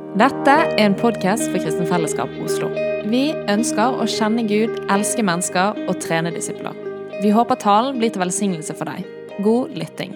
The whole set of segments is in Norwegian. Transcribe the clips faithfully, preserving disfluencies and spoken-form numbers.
Dette er en podcast for Kristen Fellesskap Oslo. Vi ønsker å kjenne Gud, elske mennesker og trene disipler. Vi håper talen blir til velsignelse for deg. God lytting.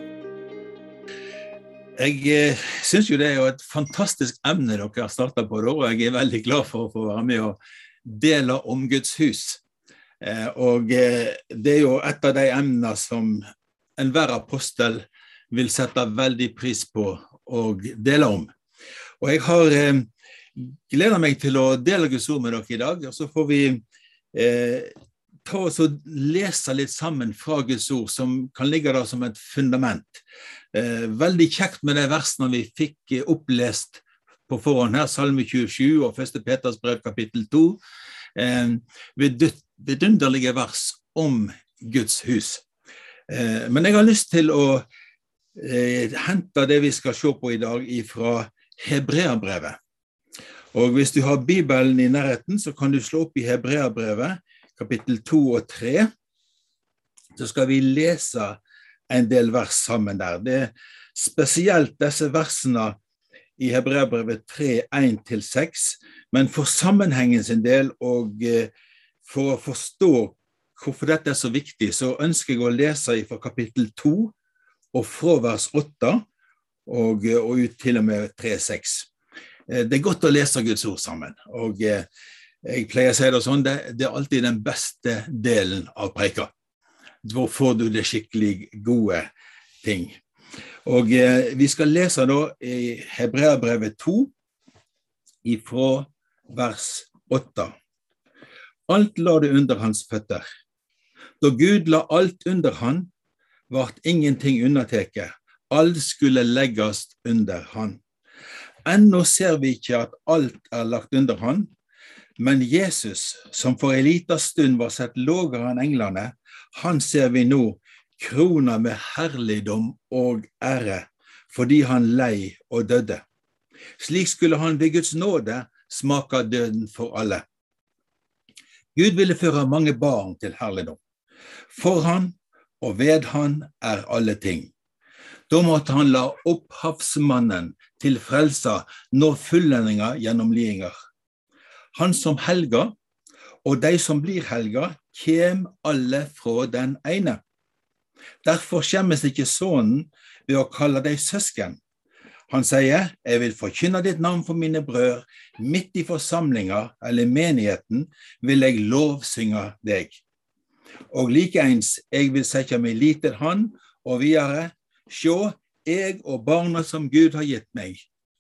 Jeg eh, synes jo det er jo et fantastisk emne dere har startet på, og jeg er veldig glad for å få være med og dele om Guds hus. Eh, og eh, det er jo et av de emnene som enhver apostel vil sette veldig pris på og dele om. Og jeg har eh, gledet meg til å dele Guds ord med dere i dag, og så får vi eh, ta oss og lese litt sammen fra Guds ord, som kan ligge der som et fundament. Eh, veldig kjekt med de versene vi fikk eh, opplest på forhånd her, Salme tjuesju og første Peters brev kapittel to, eh, vidunderlige vers om Guds hus. Eh, men jeg har lyst til å eh, hente det vi skal se på i dag fra Hebreabrevet. Og hvis du har Bibelen i nærheten, så kan du slå opp i Hebreabrevet, kapittel to og tre. Så skal vi lese en del vers sammen der. Det er spesielt disse versene i Hebreabrevet tre, en til seks, men for sammenhengen sin del, og for å forstå hvorfor dette er så viktig, så ønsker jeg å lese fra kapittel to, og fra vers åtte, Og, og ut til og med tre seks. Det er godt å lese Guds ord sammen, og jeg pleier å si det sånn, det, det er alltid den beste delen av preika. Da får du det skikkelig gode ting. Og vi skal lese da i Hebreabrevet to, ifra vers åtte. Alt la det under hans føtter. Da Gud la alt under han, vart ingenting underteket. Alt skulle legges under han. Ennå ser vi ikke at alt er lagt under han, men Jesus, som for en liten stund var sett lavere enn englene, han ser vi nå krona med herligdom og ære, fordi han lei og døde. Slik skulle han ved Guds nåde smake døden for alle. Gud ville føre mange barn til herligdom. For han og ved han er alle ting. Da måtte han la opphavsmannen til frelsa nå fullendinga gjennom lidinger. Han som helga, og de som blir helga, kjem alle fra den ene. Derfor skjemmes ikke sonen ved å kalle deg søsken. Han sier, jeg vil forkynne ditt navn for mine brød, midt i forsamlinga eller menigheten vil jeg lovsynge deg. Og likeens, jeg vil sette meg lit til han, og videre, sjå, jeg og barna som Gud har gitt meg.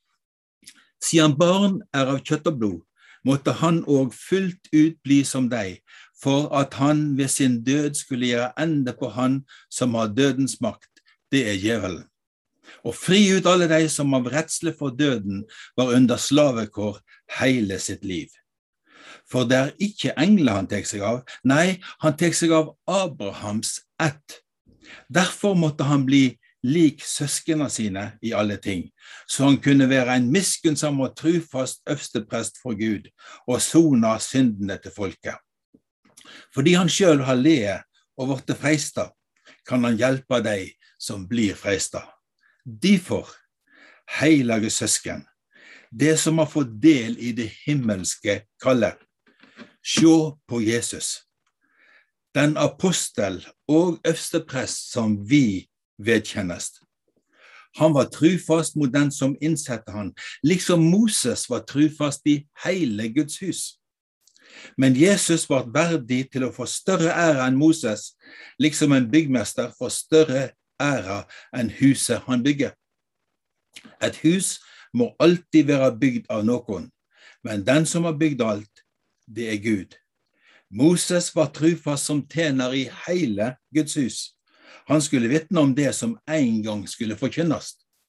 Siden barn er av kjøtt og blod, måtte han og fullt ut bli som deg, for at han ved sin død skulle gjøre ende på han som har dødens makt, det er djevelen. Og fri ut alle de som av redsle for døden var under slavekår hele sitt liv. For det er ikke engler han tek seg av, nei, han tek seg av Abrahams ett. Derfor måtte han bli lik søskene sine i alle ting, så han kunne være en miskunnsom og trufast øversteprest for Gud, og sona syndene til folket. Fordi han selv har leet og vorte freista, kan han hjelpe deg som blir freista. Derfor, heilige søsken, det som har fått del i det himmelske kallet, sjå på Jesus, den apostel og øversteprest som vi vedkjennes. Han var trufast mot den som innsette han, liksom Moses var trufast i hele Guds hus. Men Jesus var verdig til å få større ære enn Moses, liksom en byggmester får større ære enn huset han bygger. Et hus må alltid være bygd av noen, men den som har bygd alt, det er Gud. Moses var trufast som tjener i hele Guds hus. Han skulle vitne om det som en gang skulle forkynnes.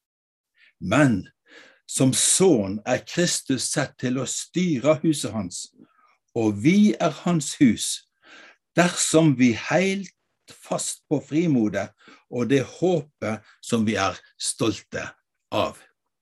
Men som son er Kristus sett til å styre huset hans, og vi er hans hus, dersom vi helt fast på frimodet og det håpet som vi er stolte av.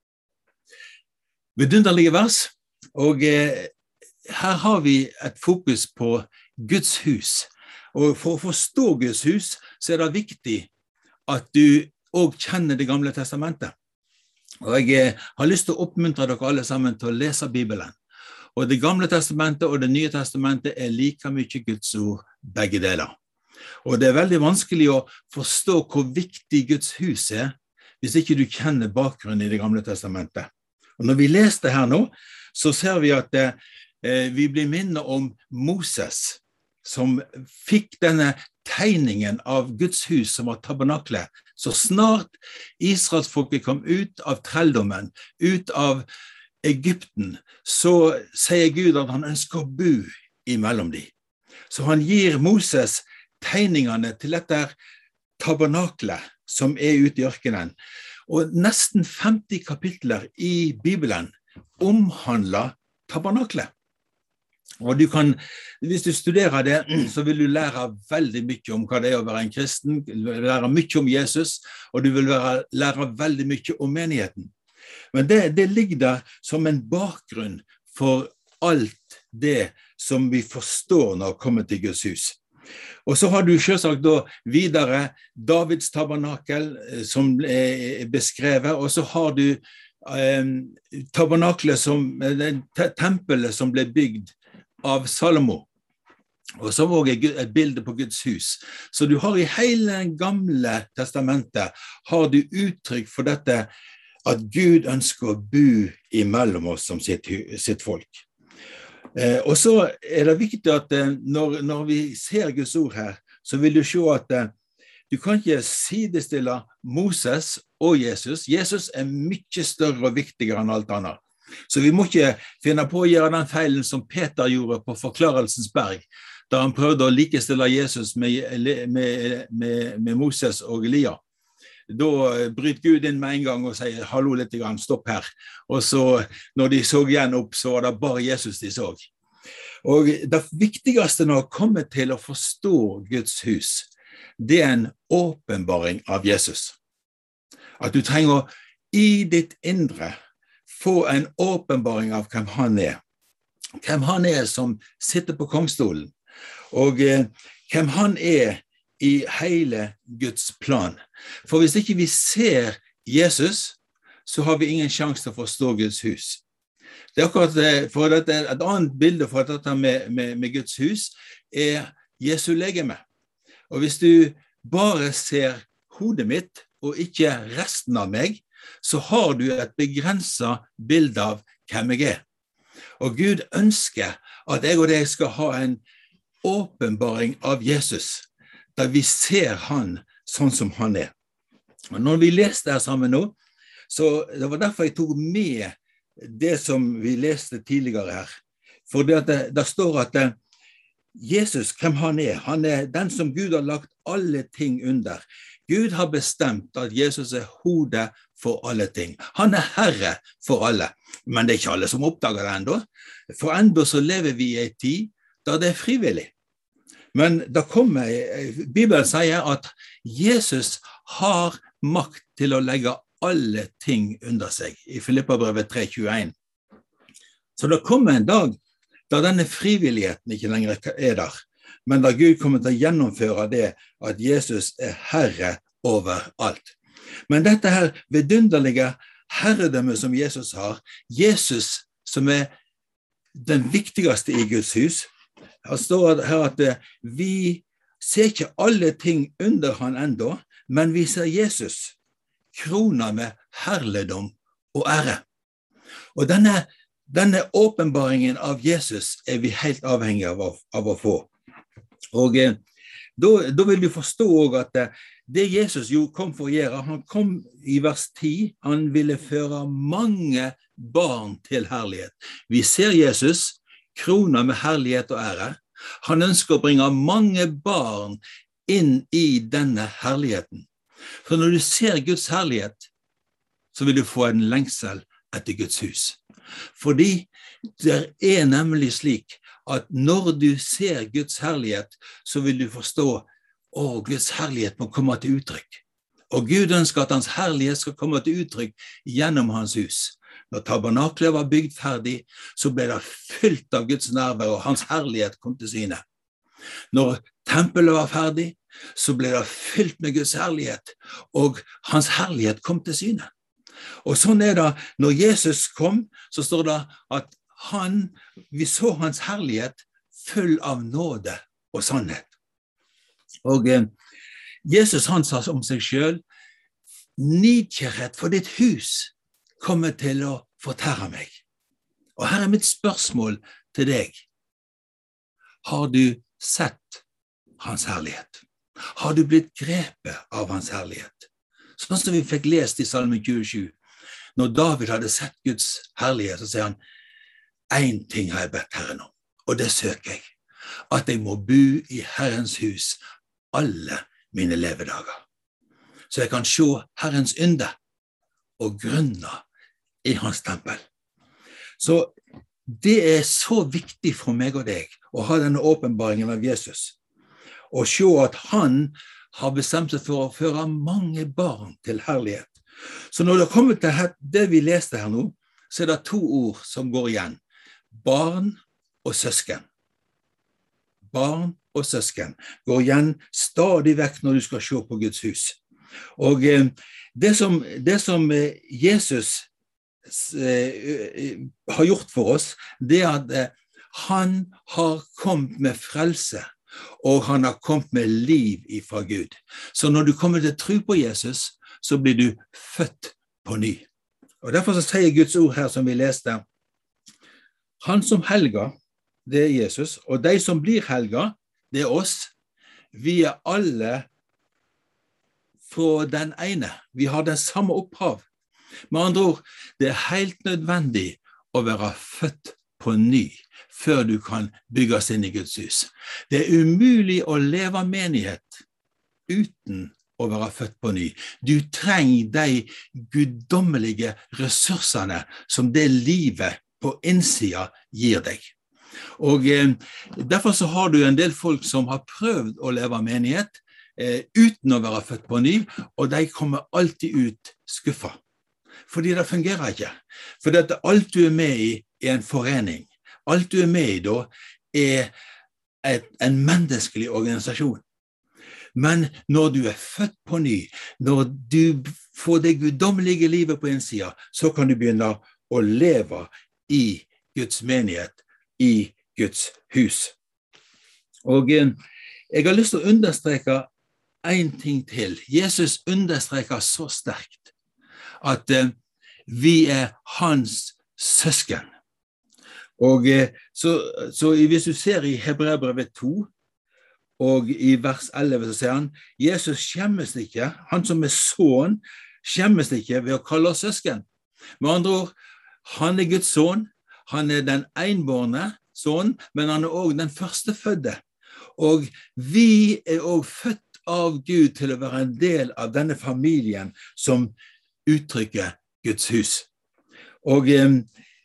Vidunderlige vers, og eh, her har vi et fokus på Guds hus. Og for å forstå Guds hus, så er det viktig at du også kjenner det gamle testamentet. Og jeg har lyst til å oppmuntre dere alle sammen til å lese Bibelen. Og det gamle testamentet og det nye testamentet er like mye Guds ord, begge deler. Og det er veldig vanskelig å forstå hvor viktig Guds hus er, hvis ikke du kjenner bakgrunnen i det gamle testamentet. Og når vi leser det her nå, så ser vi at eh, vi blir minnet om Moses, som fikk denne tegningen av Guds hus som var tabernaklet. Så snart Israelsfolket kom ut av trelldommen, ut av Egypten, så sier Gud at han ønsker å bo imellom dem. Så han gir Moses tegningene til dette tabernaklet som er ute i ørkenen. Og nesten femti kapitler i Bibelen omhandler tabernaklet. Og du kan, hvis du studerer det, så vil du lære veldig mye om hva det er å være en kristen, du vil lære mye om Jesus, og du vil lære, lære veldig mye om menigheten. Men det, det ligger der som en bakgrunn for alt det som vi forstår når vi kommer til Guds hus. Og så har du selvsagt da videre Davids tabernakel som er beskrevet, og så har du eh, tabernaklet som, tempelet som ble bygd av Salomo, og så var det et bilde på Guds hus. Så du har i hele gamle testamentet har du uttrykk for dette at Gud ønsker å bo imellom oss som sitt, sitt folk. Eh, og så er det viktig at eh, når, når vi ser Guds ord her, så vil du se at eh, du kan ikke sidestille Moses og Jesus. Jesus er mye større og viktigere enn alt annet. Så vi må ikke finne på å gjøre den feilen som Peter gjorde på Forklarelsens berg, da han prøvde å likestille Jesus med, med, med, med Moses og Elia. Da bryter Gud inn med en gang og sier, hallo litt grann, stopp her. Og så, når de så igjen opp, så var det bare Jesus de så. Og det viktigste når det kommer til å forstå Guds hus, det er en åpenbaring av Jesus. At du trenger i ditt indre få en åpenbaring av hvem han er. Hvem han er som sitter på kongstolen. Og eh, hvem han er i hele Guds plan. For hvis ikke vi ser Jesus, så har vi ingen sjanse til å forstå Guds hus. Det er akkurat det, for dette, et annet bilde for dette med, med, med Guds hus er Jesu legeme. Og hvis du bare ser hodet mitt, og ikke resten av meg, så har du et begrenset bilde av hvem jeg er. Og Gud ønsker at jeg og deg skal ha en åpenbaring av Jesus, der vi ser han sånn som han er. Og når vi leste her sammen nå, så det var derfor jeg tok med det som vi leste tidligere her. For det, det, det står at det, Jesus, hvem han er, han er den som Gud har lagt alle ting under. Gud har bestemt at Jesus er hodet for alle ting. Han er herre for alle, men det er ikke alle som oppdager det enda. For enda så lever vi i en tid da det er frivillig. Men da kommer, Bibelen sier at Jesus har makt til å legge alle ting under seg, i Filippabrevet tre tjueen. Så det kommer en dag da denne frivilligheten ikke lenger er der, men da Gud kommer til å gjennomføre det at Jesus er herre over alt. Men dette her vidunderlige herredømme som Jesus har, Jesus som er den viktigste i Guds hus, her står her at vi ser ikke alle ting under han enda, men vi ser Jesus krona med herledom og ære. Og denne, denne åpenbaringen av Jesus er vi helt avhengige av, av å få. Og eh, da, da vil du forstå også at eh, det Jesus jo kom for å gjøre, han kom i vers ti, han ville føre mange barn til herlighet. Vi ser Jesus krona med herlighet og ære. Han ønsker å bringe mange barn inn i denne herligheten. For når du ser Guds herlighet, så vil du få en lengsel etter Guds hus. Fordi det er nemlig slik at når du ser Guds herlighet, så vil du forstå at Guds herlighet må komme til uttrykk. Og Gud ønsker at hans herlighet skal komme til uttrykk gjennom hans hus. Når tabernaklet var bygd ferdig, så ble det fylt av Guds nærvær, og hans herlighet kom til syne. Når tempelet var ferdig, så ble det fylt med Guds herlighet, og hans herlighet kom til syne. Og sånn er det, når Jesus kom, så står det at han, vi så hans herlighet full av nåde og sannhet. Og eh, Jesus han sa om seg selv, nidkjærhet for ditt hus kommer til å fortære meg. Og her er mitt spørsmål til deg. Har du sett hans herlighet? Har du blitt grepet av hans herlighet? Sånn som vi fikk lest i Salme tjuesju. Når David hadde sett Guds herlighet, så sier han, en ting har jeg bedt Herren om, og det søker jeg, at jeg må bo i Herrens hus alle mine levedager. Så jeg kan se Herrens ynde og grunne i hans tempel. Så det er så viktig for meg og deg å ha denne åpenbaringen av Jesus, og se at han har bestemt seg for å føre mange barn til herlighet. Så når det kommer til det vi leste her nå, så er det to ord som går igjen. Barn og søsken. Barn og søsken går igjen stadig vekk når du skal se på Guds hus. Og eh, det, som, det som Jesus eh, har gjort for oss, det er at eh, han har kommet med frelse, og han har kommet med liv ifra Gud. Så når du kommer til tro på Jesus, så blir du født på ny. Og derfor så sier Guds ord her som vi leste, han som helger, det er Jesus, og de som blir helger, det er oss. Vi er alle fra den ene. Vi har den samme opphav. Med andre ord, det er helt nødvendig å være født på ny, før du kan bygges inn i Guds hus. Det er umulig å leve menighet uten å være født på ny. Du trenger de guddommelige ressursene som det livet på innsida gir deg. Og eh, derfor så har du en del folk som har prøvd å leve menighet eh, uten å være født på ny, og de kommer alltid ut skuffet. Fordi det fungerer ikke. For at alt du er med i er en forening. Alt du er med i da er et, en menneskelig organisasjon. Men når du er født på ny, når du får det guddommelige livet på innsida, så kan du begynne å leve i Guds menighet, i Guds hus. Og eh, jeg har lyst til å understreke en ting til. Jesus understreker så sterkt at eh, vi er hans søsken. Og eh, så, så hvis du ser i Hebreerbrevet to, og i vers elleve så sier han, Jesus skjemmes ikke, han som er sønn, skjemmes ikke ved å kalle oss søsken. Med andre ord, han er Guds sønn, han er den enbårne sønn, men han er også den førstefødde. Og vi er også født av Gud til å være en del av denne familien som uttrykker Guds hus. Og eh,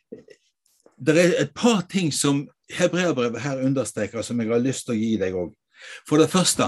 det er et par ting som Hebreerbrevet her understreker, som jeg har lyst til å gi deg også. For det første,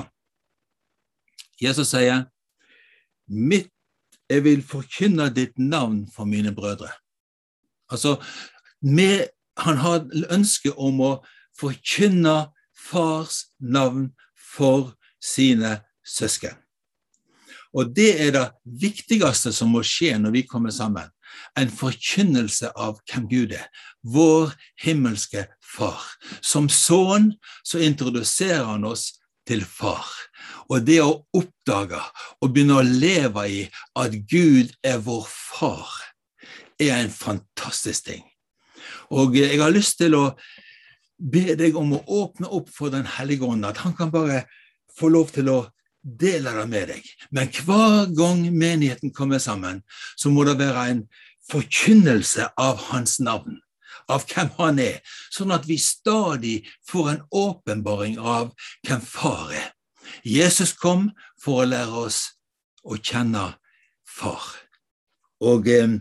Jesus sier, mitt, jeg vil forkynne ditt navn for mine brødre. Altså, med, han har ønske om å forkynne fars navn for sine søsken. Og det er det viktigste som må skje når vi kommer sammen. En forkynnelse av hvem Gud er, vår himmelske far. Som sønn så introduserer han oss til far. Og det å oppdage og begynne å leve i at Gud er vår far, er en fantastisk ting. Og jeg har lyst til å be deg om å åpne opp for den hellige ånd, at han kan bare få lov til å deler det med deg. Men hver gang menigheten kommer sammen, så må det være en forkynnelse av hans navn, av hvem han er, sånn at vi stadig får en åpenbaring av hvem far er. Jesus kom for å lære oss å kjenne far. Og eh,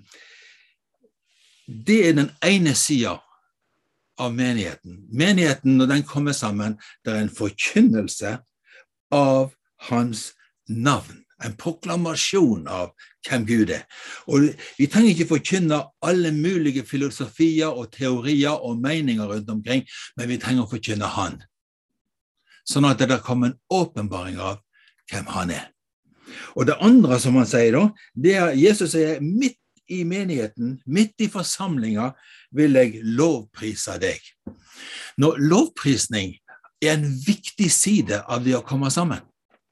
det er den ene siden av menigheten. Menigheten, når den kommer sammen, det er en forkynnelse av hans navn, en proklamasjon av hvem Gud er. Og vi trenger ikke forkynne alle mulige filosofier og teorier og meninger rundt omkring, men vi trenger å forkynne han. Sånn at det der kommer en åpenbaring av hvem han er. Og det andre som han sier da, det er Jesus sier, midt i menigheten, midt i forsamlinger, vil jeg lovprise deg. Nå, lovprisning er en viktig side av det å komme sammen.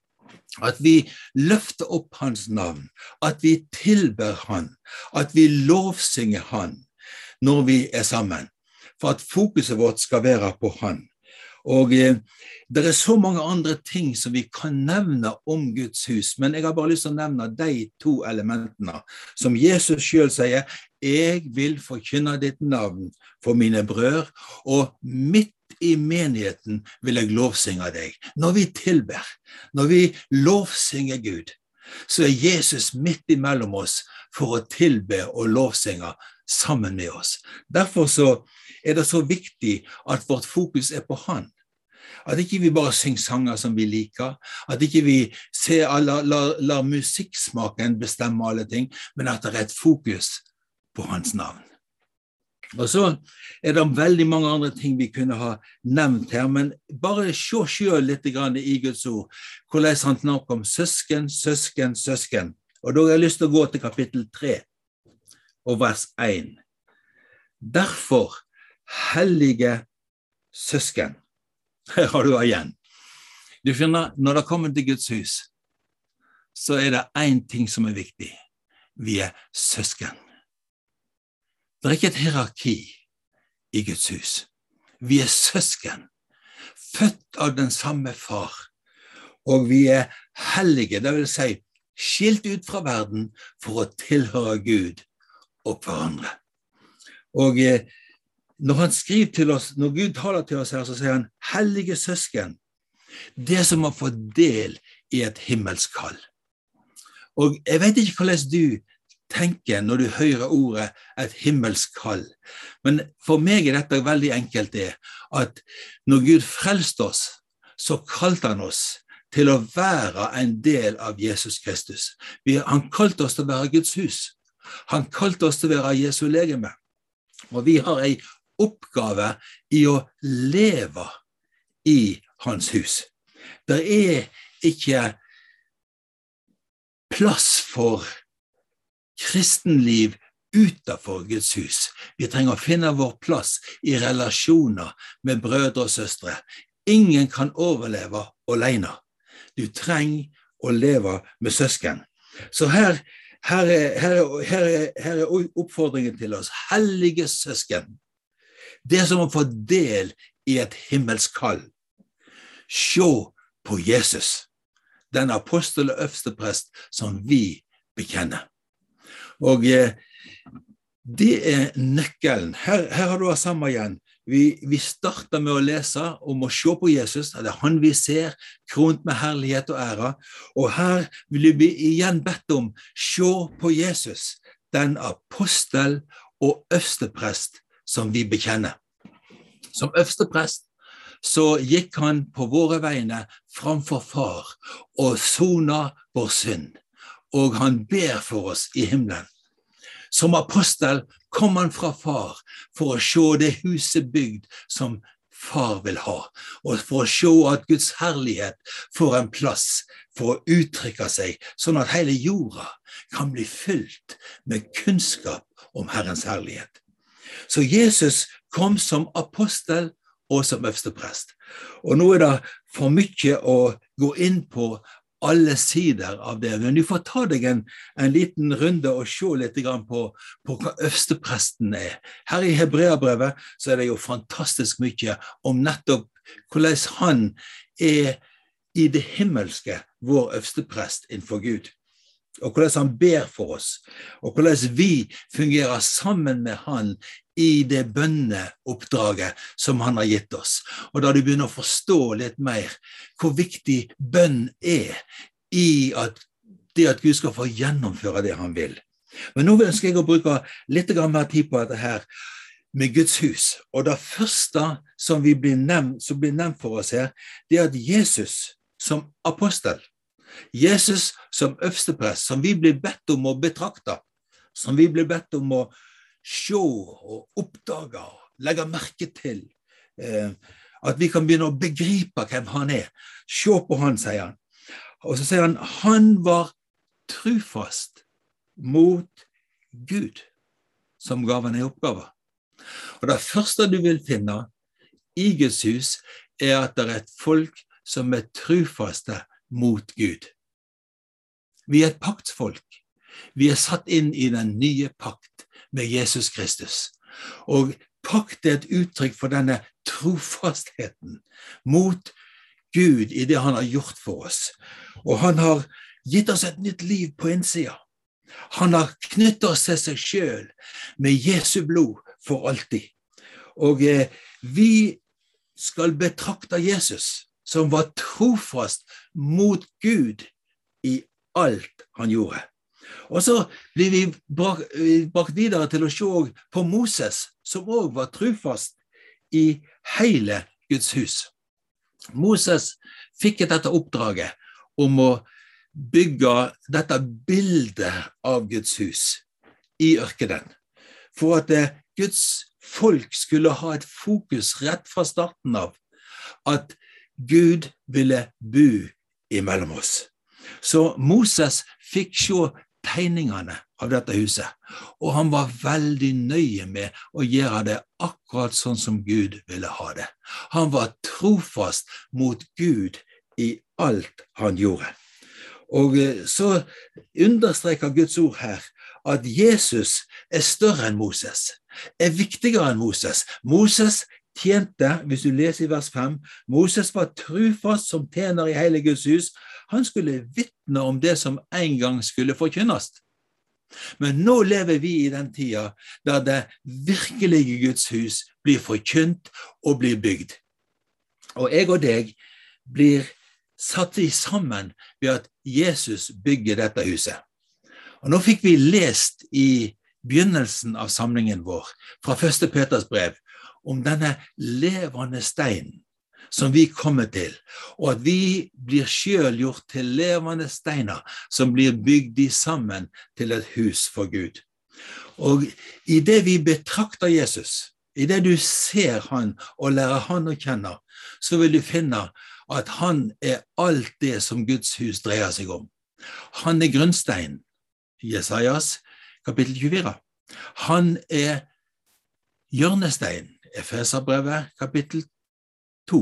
At vi løfter opp hans navn, at vi tilber han, at vi lovsynger han når vi er sammen, for at fokuset vårt skal være på han. Og eh, det er så mange andre ting som vi kan nevne om Guds hus, men jeg har bare lyst til å nevne de to elementene, som Jesus selv sier, jeg vil forkynne ditt navn for mine brødre, og midt i menigheten vil jeg lovsynge deg. Når vi tilber, når vi lovsynger Gud, så er Jesus midt imellom oss for å tilbe og lovsynge sammen med oss. Derfor så er det så viktig at vårt fokus er på han. At ikke vi bare synger sanger som vi liker, at ikke vi ser, lar, lar, lar musikksmaken bestemme alle ting, men at det er et fokus på hans navn. Og så er det veldig mange andre ting vi kunne ha nevnt her, men bare se selv litt grann i Guds ord, hvordan han snakker om søsken, søsken, søsken. Og da har jeg lyst til å gå til kapittel tre, og vers én. Derfor, hellige søsken. Her har du igjen. Du finner, når det kommer til Guds hus, så er det en ting som er viktig. Vi er søsken. Det er ikke et hierarki i Guds hus. Vi er søsken, født av den samme far, og vi er hellige, det vil si skilt ut fra verden for å tilhøre Gud og hverandre. Og eh, når han skriver til oss, når Gud taler til oss her, så sier han, hellige søsken, det som har fått del i et himmelskall. Og jeg vet ikke hvordan du tenker når du hører ordet et himmelskall, men for meg er dette veldig enkelt det, at når Gud frelste oss, så kalte han oss til å være en del av Jesus Kristus. Vi, han kalte oss til å være Guds hus. Han kalte oss til å være Jesu legeme. Og vi har en oppgave i å leve i hans hus. Det er ikke plass for kristenliv utenfor Guds hus. Vi trenger å finne vår plass i relasjoner med brødre og søstre. Ingen kan overleve alene. Du trenger å leve med søsken. Så her, her, er, her, er, her, er, her er oppfordringen til oss. Hellige søsken. Det som har fått del i et himmelskall. Se på Jesus, den apostel og øversteprest som vi bekjenner. Og eh, det er nøkkelen. Her, her har du det samme igjen. Vi, vi starter med å lese om å se på Jesus, det er han vi ser, kront med herlighet og ære. Og her vil vi igjen bedt om, se på Jesus, den apostel og øversteprest som vi bekjenner. Som øversteprest så gikk han på våre vegne framfor far og sona vår synd, og han ber for oss i himmelen. Som apostel kom han fra far for å se det huset bygd som far vil ha, og for å se at Guds herlighet får en plass for å uttrykke seg, sånn at hele jorda kan bli fylt med kunnskap om Herrens herlighet. Så Jesus kom som apostel og som øversteprest. Og nå er det for mye å gå inn på alle sider av det, men du får ta deg en, en liten runde og se litt grann på, på hva øverstepresten er. Her i Hebreabrevet så er det jo fantastisk mye om nettopp hvordan han er i det himmelske, vår øversteprest innenfor Gud. Og hvordan han ber for oss, og hvordan vi fungerer sammen med han i det bønneoppdraget som han har gitt oss. Og da du begynner å forstå litt mer hvor viktig bønn er i at det at Gud skal få gjennomføre det han vil. Men nå ønsker jeg å bruke litt mer tid på dette her med Guds hus. Og det første som, vi blir nevnt, som blir nevnt for oss her, det er at Jesus som apostel, Jesus som øversteprest, som vi blir bedt om å betrakte, som vi blir bedt om å se og oppdage og legge merke til, eh, at vi kan begynne å begripe hvem han er. Se på han, sier han. Og så sier han, han var trufast mot Gud som gav henne oppgaver. Og det første du vil finne i Guds hus er at det er et folk som er trufaste mot Gud. Vi er et paktsfolk. Vi er satt inn i den nye pakt med Jesus Kristus. Og pakt er et uttrykk for denne trofastheten mot Gud i det han har gjort for oss. Og han har gitt oss et nytt liv på innsida. Han har knyttet oss til seg selv med Jesu blod for alltid. Og eh, vi skal betrakte Jesus som var trofast mot Gud i alt han gjorde. Og så blir vi brakt videre til å se på Moses, som også var trofast i hele Guds hus. Moses fikk dette oppdraget om å bygge dette bildet av Guds hus i ørkenen, for at Guds folk skulle ha et fokus rett fra starten av, at Gud ville bo imellom oss. Så Moses fikk se tegningene av dette huset, og han var veldig nøye med å gjøre det akkurat sånn som Gud ville ha det. Han var trofast mot Gud i alt han gjorde. Og så understreker Guds ord her at Jesus er større enn Moses, er viktigere enn Moses. Moses tjente, hvis du leser i vers fem, Moses var trofast som tjener i hele Guds hus. Han skulle vitne om det som en gang skulle forkynnes. Men nå lever vi i den tida der det virkelige Guds hus blir forkynt og blir bygd. Og jeg og deg blir satt i sammen ved at Jesus bygger dette huset. Og nå fikk vi lest i begynnelsen av samlingen vår fra første Peters brev om denne levende steinen som vi kommer til, og at vi blir selv gjort til levende steiner som blir bygd i sammen til et hus for Gud. Og i det vi betrakter Jesus, i det du ser han og lærer han å kjenne, så vil du finne at han er alt det som Guds hus dreier seg om. Han er grunnsteinen, Jesajas kapittel tjuefire. Han er hjørnesteinen, Efeserbrevet kapittel to.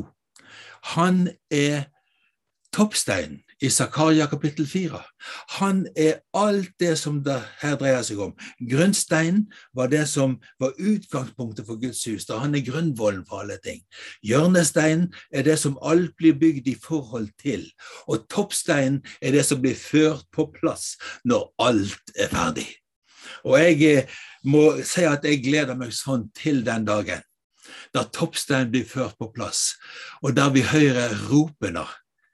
Han er toppsteinen i Zakaria kapittel fire. Han er alt det som det her dreier seg om. Grunnsteinen var det som var utgangspunktet for Guds hus, da han er grunnvollen for alle ting. Hjørnesteinen er det som alt blir bygd i forhold til, og toppsteinen er det som blir ført på plass når alt er ferdig. Og jeg må si at jeg gleder meg sånn til den dagen, da toppsteinen blir ført på plass, og der vi hører ropene,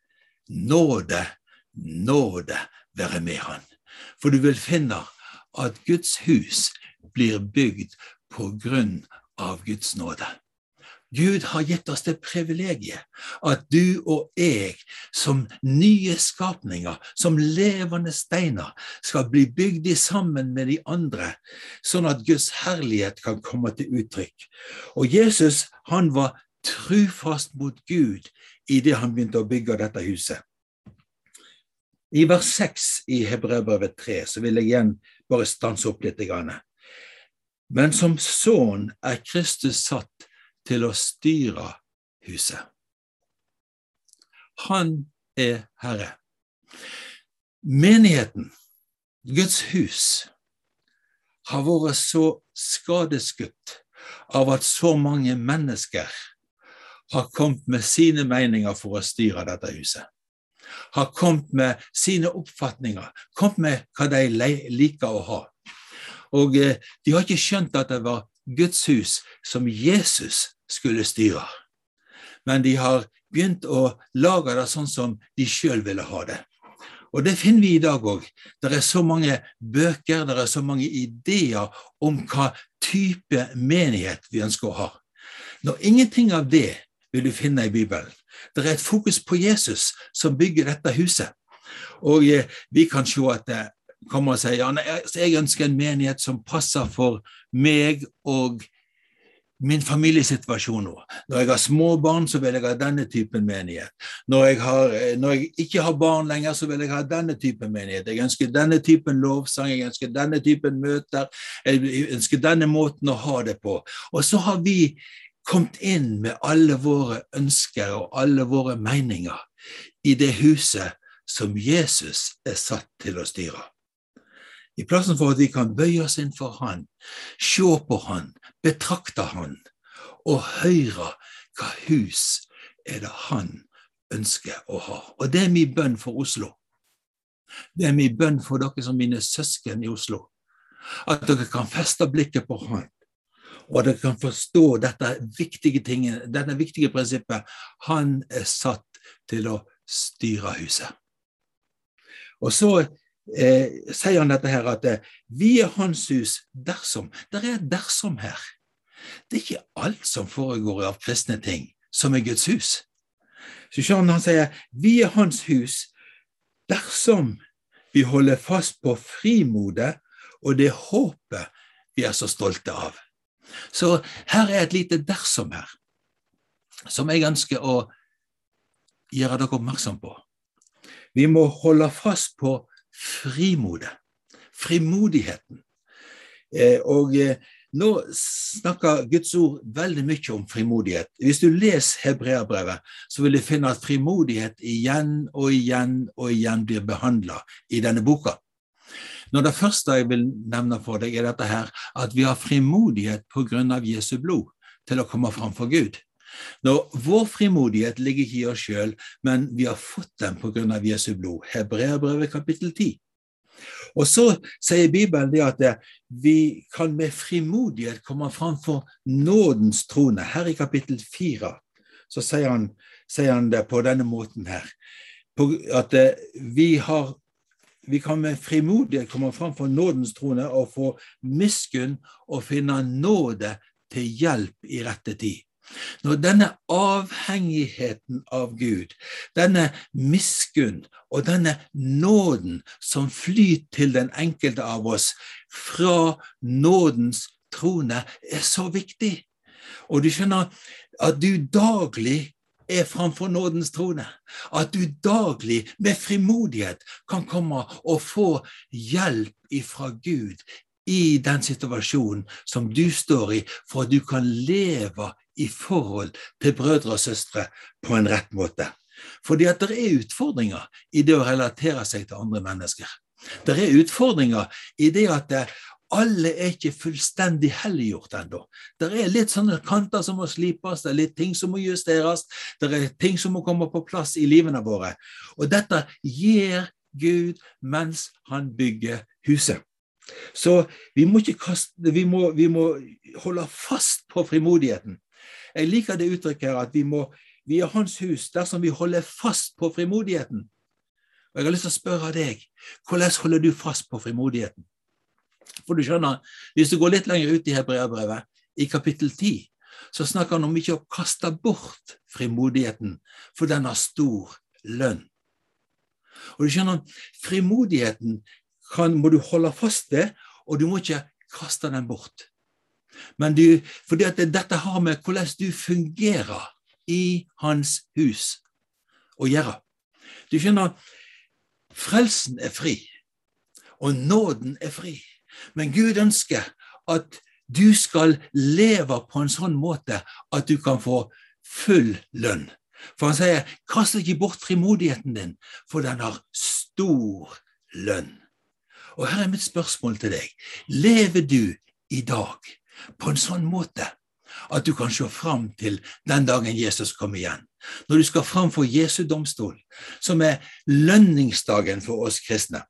nåde, nåde være med han. For du vil finne at Guds hus blir bygd på grunn av Guds nåde. Gud har gitt oss det privilegiet at du og jeg som nye skapninger, som levende steiner, skal bli bygd sammen med de andre, sånn at Guds herlighet kan komme til uttrykk. Og Jesus, han var trofast mot Gud i det han begynte å bygge dette huset. I vers seks i Hebreerbrevet tre, så vil jeg igjen bare stanse opp litt grann. Men som sønn er Kristus satt til å styre huset. Han er Herre. Menigheten, Guds hus, har vært så skadeskutt av at så mange mennesker har kommet med sine meninger for å styre dette huset. Har kommet med sine oppfatninger, kommet med hva de liker å ha. Og eh, de har ikke skjønt at det var Guds hus som Jesus skulle styre. Men de har begynt å lage det sånn som de selv ville ha det. Og det finner vi i dag også. Det er så mange bøker, det er så mange ideer om hva type menighet vi ønsker å ha. Når ingenting av det vil du finne i Bibelen. Det er et fokus på Jesus som bygger dette huset. Og eh, vi kan se at det kommer og sier, ja, jeg ønsker en menighet som passer for meg og min familiesituasjon nå. Når jeg har små barn, så vil jeg ha denne typen menighet. Når jeg, har, når jeg ikke har barn lenger, så vil jeg ha denne typen menighet. Jeg ønsker denne typen lovsang, jeg ønsker denne typen møter, jeg ønsker denne måten å ha det på. Og så har vi kommet inn med alle våre ønsker og alle våre meninger i det huset som Jesus er satt til å styre. I plassen for at vi kan bøye oss inn for han, se på han, betrakte han, og høre hva hus er det han ønsker å ha. Og det er min bønn for Oslo. Det er min bønn for dere som mine søsken i Oslo. At dere kan feste blikket på han, og at dere kan forstå dette viktige, tingen, dette viktige prinsippet. Han er satt til å styre huset. Og så Eh, sier han dette her, at eh, vi er hans hus dersom. Der er dersom her. Det er ikke alt som foregår av kristne ting som er Guds hus. Så skjønner han sier, vi er hans hus dersom vi holder fast på frimodet og det håpet vi er så stolte av. Så her er et lite dersom her, som jeg ønsker å gjøre dere oppmerksom på. Vi må holde fast på frimodet, frimodigheten. Eh, og eh, nå snakker Guds ord veldig mye om frimodighet. Hvis du leser Hebreerbrevet, så vil du finne at frimodighet igjen og igjen og igjen blir behandlet i denne boka. Når det første jeg vil nevne for deg er dette her, at vi har frimodighet på grunn av Jesu blod til å komme fram for Gud. Når vår frimodighet ligger ikke i oss selv, men vi har fått den på grunn av Jesu blod. Hebreerbrevet kapittel ti. Og så sier Bibelen det at vi kan med frimodighet komme fram for nådens trone. Her i kapittel fire så sier han, sier han det på denne måten her. At vi, har, vi kan med frimodighet komme fram for nådens trone og få miskunn og finne nåde til hjelp i rette tid. Når denne avhengigheten av Gud, denne miskunn og denne nåden som flyter til den enkelte av oss fra nådens trone er så viktig. Og du skjønner at du daglig er framfor nådens trone, at du daglig med frimodighet kan komme og få hjelp ifra Gud i den situasjonen som du står i, for at du kan leve i forhold til brødre og søstre på en rett måte. Fordi at det er utfordringer i det å relatere seg til andre mennesker. Det er utfordringer i det at alle er ikke fullstendig helliggjort ennå. Det er litt sånne kanter som må slipes, det er litt ting som må justeres, det er ting som må komme på plass i livene våre. Og dette gir Gud mens han bygger huset. Så vi må ikke kaste, vi må, vi må holde fast på frimodigheten. Jeg liker det uttrykket her at vi, må, vi er hans hus dersom vi holder fast på frimodigheten. Og jeg har lyst til å spørre deg, hvordan holder du fast på frimodigheten? For du skjønner, hvis du går litt lenger ut i Hebreerbrevet, i kapittel ti, så snakker han om ikke å kaste bort frimodigheten, for den har stor lønn. Og du skjønner, frimodigheten kan, må du holde fast ved, og du må ikke kaste den bort. Men du, fordi at dette har med hvordan du fungerer i hans hus å gjøre. Du skjønner, frelsen er fri, og nåden er fri. Men Gud ønsker at du skal leve på en sånn måte at du kan få full lønn. For han sier, kast ikke bort frimodigheten din, for den har stor lønn. Og her er mitt spørsmål til deg. Lever du i dag på en sånn måte at du kan se fram til den dagen Jesus kommer igjen? Når du skal fram for Jesu domstol, som er lønningsdagen for oss kristne.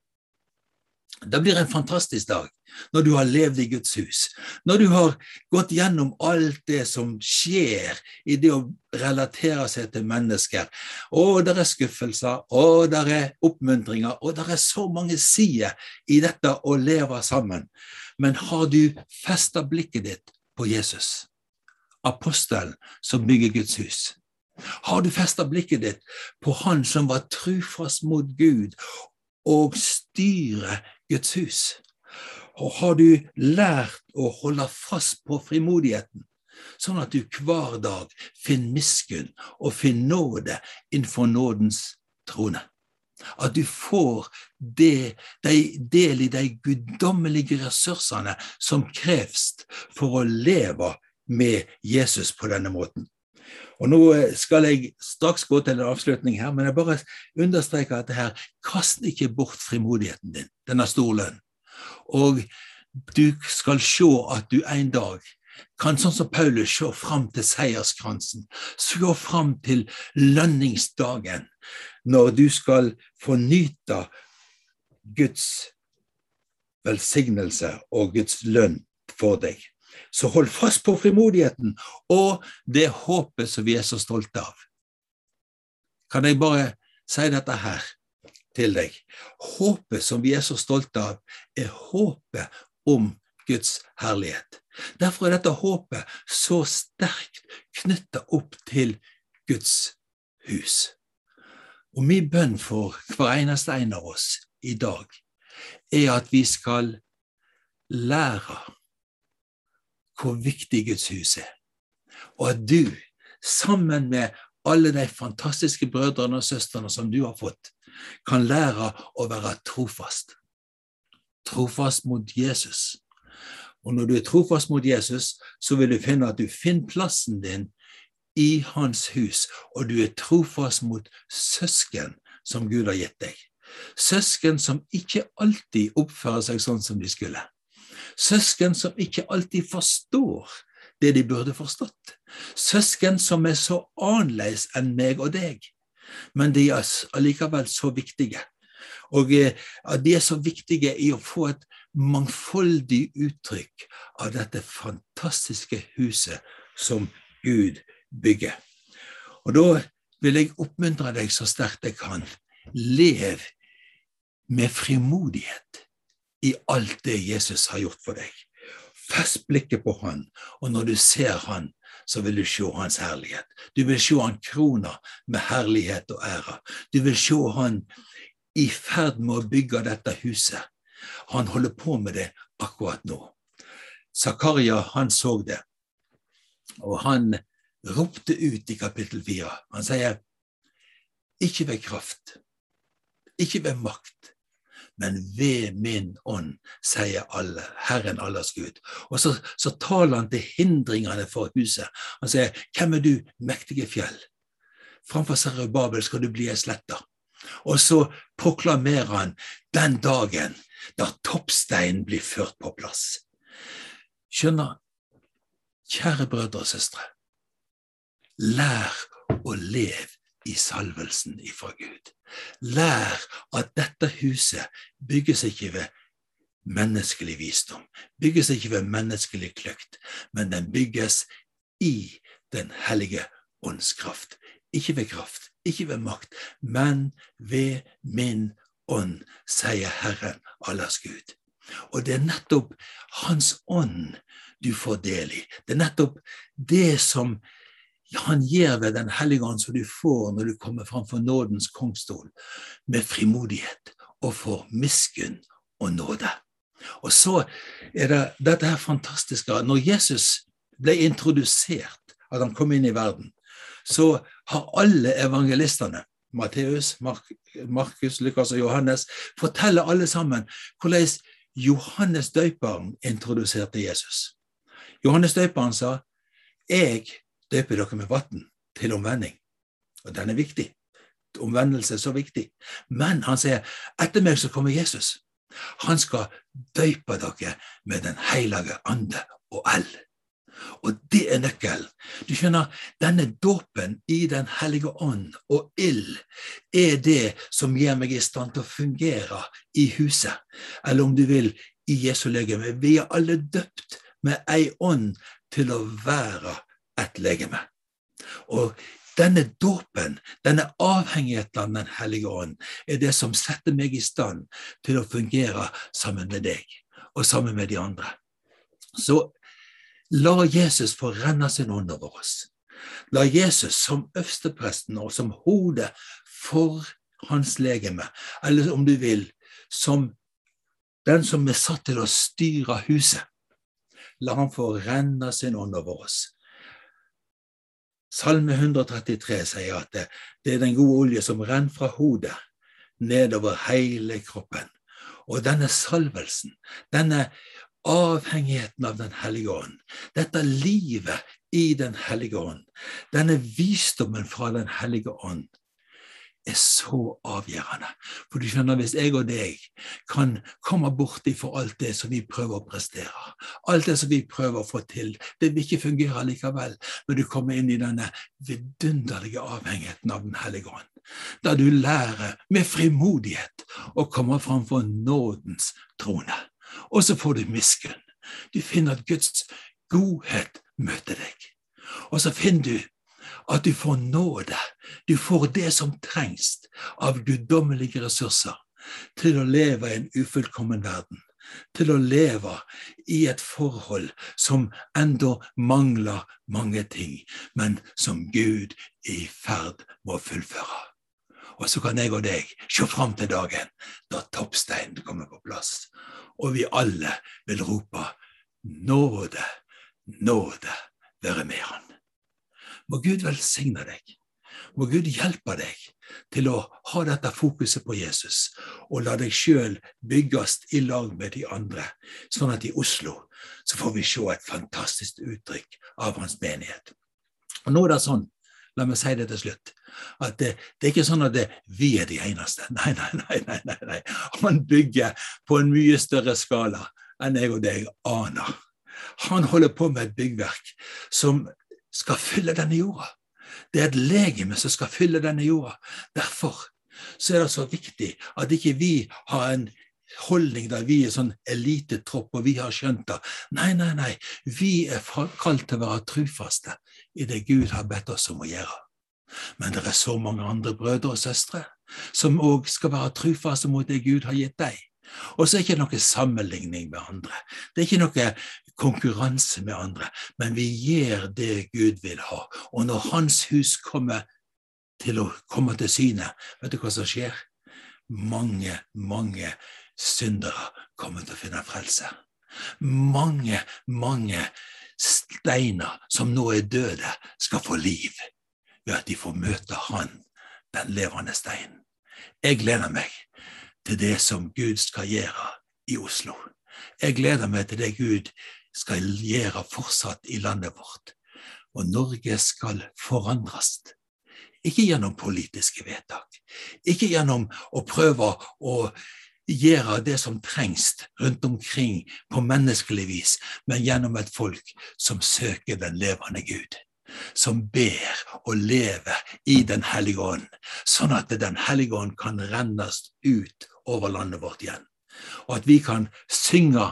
Det blir en fantastisk dag når du har levd i Guds hus, når du har gått gjennom alt det som skjer i det å relatere seg til mennesker. Og det er skuffelser, og det er oppmuntringer, og det er så mange sider i dette å leve sammen. Men har du festet blikket ditt på Jesus, apostelen som bygger Guds hus? Har du festet blikket ditt på han som var trufast mot Gud og styrer Guds hus? Og har du lært å holde fast på frimodigheten? sånn at du hver dag finner miskunn og finner nåde innenfor nådens trone. At du får det, de, del i de guddommelige ressursene som kreves for å leve med Jesus på denne måten. Og nå skal jeg straks gå til en avslutning her, men jeg bare understreker at det her, kast ikke bort frimodigheten din, denne stor lønn. Og du skal se at du en dag kan, sånn som Paulus, se frem til seierskransen, se frem til lønningsdagen, når du skal få nyte Guds velsignelse og Guds lønn for deg. Så hold fast på frimodigheten og det håpet som vi er så stolte av. Kan jeg bare si dette her til deg? Håpet som vi er så stolte av er håpet om Guds herlighet. Derfor er dette håpet så sterkt knyttet opp til Guds hus. Og min bønn for hver eneste en av oss i dag er at vi skal lære hvor viktig Guds hus er. Og at du, sammen med alle de fantastiske brødrene og søstrene som du har fått, kan lære å være trofast. Trofast mot Jesus. Og når du er trofast mot Jesus, så vil du finne at du finner plassen din i hans hus, og du er trofast mot søsken som Gud har gitt deg. Søsken som ikke alltid oppfører seg sånn som de skulle. Søsken som ikke alltid forstår det de burde forstått. Søsken som er så annerledes enn meg og deg, men de er allikevel så viktige. Og de er så viktige i å få et mangfoldig uttrykk av dette fantastiske huset som Gud bygger. Og da vil jeg oppmuntre deg så sterkt jeg kan. Lev med frimodighet i alt det Jesus har gjort for deg. Fest blikket på han, og når du ser han, så vil du se hans herlighet. Du vil se han krona med herlighet og ære. Du vil se han i ferd med å bygge dette huset. Han holder på med det akkurat nå. Zakaria, han så det, og han ropte ut i kapittel fire. Han sier, ikke ved kraft, ikke ved makt, men ved min ånd, sier alle, Herren allers Gud. Og så, så taler han til hindringene for huset. Han sier, hvem er du, mektige fjell? Framfor Serubabel skal du bli en sletta. Og så proklamerer han den dagen da toppsteinen blir ført på plass. Skjønner, kjære brødre og søstre, lær å leve i salvelsen ifra Gud. Lær at dette huset bygges ikke ved menneskelig visdom, bygges ikke ved menneskelig kløkt, men den bygges i den hellige åndskraft. Ikke ved kraft, ikke ved makt, men ved min ånd, sier Herren allers Gud. Og det er nettopp hans ånd du får del i. Det er nettopp det som han gir ved den hellige ånd som du får når du kommer fram for nådens kongstol, med frimodighet og for miskunn og nåde. Og så er det dette her fantastiske. Når Jesus ble introdusert, at han kom inn i verden, så har alle evangelistene, Matteus, Mark, Markus, Lukas og Johannes, forteller alle sammen hvordan Johannes døperen introduserte Jesus. Johannes døperen sa, jeg døper dere med vatten til omvending. Og den er viktig. Omvendelse er så viktig. Men han sier, etter meg så kommer Jesus. Han skal døpe dere med den hellige ande og eld. Og det er nøkkelen. Du skjønner, denne dåpen i den hellige ånd og ild er det som gjør meg i stand til å fungere i huset. Eller om du vil, i Jesu legeme. Vi er alle døpt med ei ånd til å være et legeme. Og denne dåpen, denne avhengigheten av den hellige ånd, er det som setter meg i stand til å fungere sammen med deg og sammen med de andre. Så la Jesus få renne sin ånd over oss. La Jesus som øverstepresten og som hode for hans legeme, eller om du vil, som den som er satt til å styre huset, la han få renne sin ånd over oss. Salme hundre trettitre sier at det, det er den gode olje som renner fra hodet nedover hele kroppen. Og denne salvelsen, denne avhengigheten av den hellige ånd, dette livet i den hellige ånd, denne visdommen fra den hellige ånd, er så avgjørende. For du skjønner, hvis jeg og deg kan komme bort for alt det som vi prøver å prestere, alt det som vi prøver å få til, det vil ikke fungere likevel, når du kommer inn i denne vidunderlige avhengigheten av den hellige ånd, da du lærer med frimodighet å komme fram for nådens trone. Og så får du miskunn. Du finner at Guds godhet møter deg. Og så finner du at du får nåde, du får det som trengs av guddommelige ressurser til å leve i en ufullkommen verden, til å leve i et forhold som enda mangler mange ting, men som Gud er i ferd med å fullføre. Og så kan jeg og deg se frem til dagen da toppsteinen kommer på plass, og vi alle vil rope nåde, nåde være med han. Må Gud velsigne deg. Må Gud hjelpe deg til å ha dette fokuset på Jesus, og la deg selv bygges i lag med de andre, sånn at i Oslo så får vi se et fantastisk uttrykk av hans menighet. Og nå er det sånn, la meg si det til slutt, at det, det er ikke sånn at det, vi er de eneste. Nei, nei, nei, nei, nei, nei. Han bygger på en mye større skala enn jeg og deg aner. Han holder på med et byggverk som skal fylle denne jorda. Det er et legeme som skal fylle denne jorda. Derfor så er det så viktig at ikke vi har en holdning der vi er sånn elitetropp og vi har skjønt det. Nei, nei, nei. Vi er kalt til å være trufaste i det Gud har bedt oss om å gjøre. Men det er så mange andre brødre og søstre som også skal være trufaste mot det Gud har gitt deg. Og så er det ikke noe sammenligning med andre. Det er ikke noe konkurranse med andre, men vi gjør det Gud vil ha. Og når hans hus kommer til å komme til syne, vet du hva som skjer? Mange, mange syndere kommer til å finne frelse. Mange, mange steiner som nå er døde skal få liv ved at de får møte han, den levende steinen. Jeg gleder meg til det som Gud skal gjøre i Oslo. Jeg gleder meg til det Gud skal gjøre fortsatt i landet vårt. Og Norge skal forandres. Ikke gjennom politiske vedtak. Ikke gjennom å prøve å gjøre det som trengs rundt omkring på menneskelig vis, men gjennom et folk som søker den levende Gud, som ber og lever i den hellige ånd, sånn at den hellige ånd kan rennes ut over landet vårt igjen. Og at vi kan synge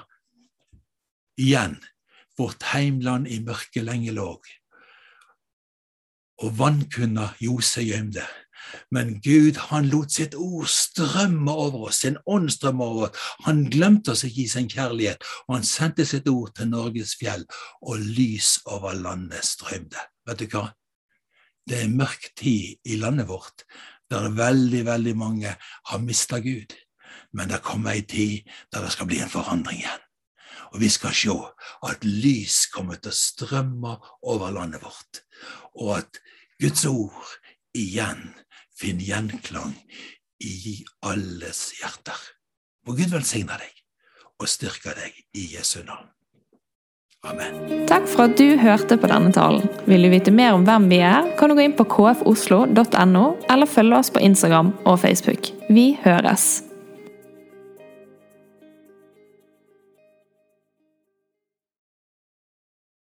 igjen vårt heimland i mørke lenge låg. Og vann kunne Jose gjemte. Men Gud, han lot sitt ord strømme over oss, sin ånd strømme over oss. Han glemte oss ikke i sin kjærlighet, og han sendte sitt ord til Norges fjell, og lys over landet strømte. Vet du hva? Det er mørk tid i landet vårt, der veldig, veldig mange har mistet Gud. Men det kommer en tid der det skal bli en forandring igjen. Og vi skal se at lys kommer til å strømme over landet vårt, og at Guds ord igjen finner gjenklang i alles hjerter. Må Gud velsigne deg og styrke deg i Jesu navn. Amen. Takk for at du hørte på denne talen. Vil du vite mer om hvem vi er, kan du gå inn på k f oslo punktum n o eller følge oss på Instagram og Facebook. Vi høres!